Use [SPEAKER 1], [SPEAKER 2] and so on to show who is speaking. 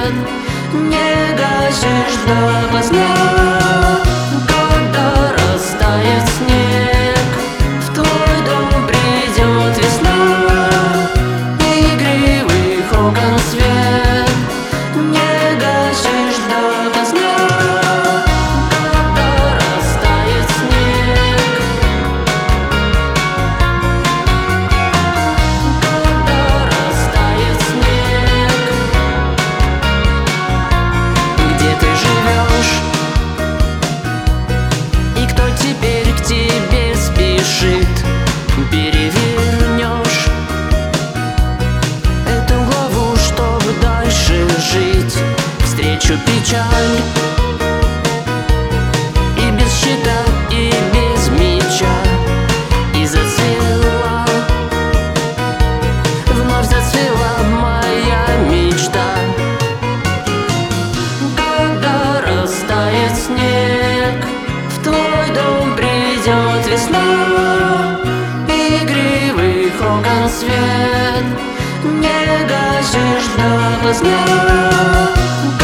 [SPEAKER 1] свет, не гасишь допоздна. Когда растает снег, в твой дом придет весна. Игривых окон свет, не гасишь допоздна. Когда растает снег, когда растает снег. Где ты живешь? И кто теперь к тебе спешит? Перевернешь эту главу, чтобы дальше жить. Встречу печаль и без щита, и без меча. И зацвела, вновь зацвела моя мечта. Когда растает снег, в твой дом придет весна. Игривых окон свет, не гасишь допоздна.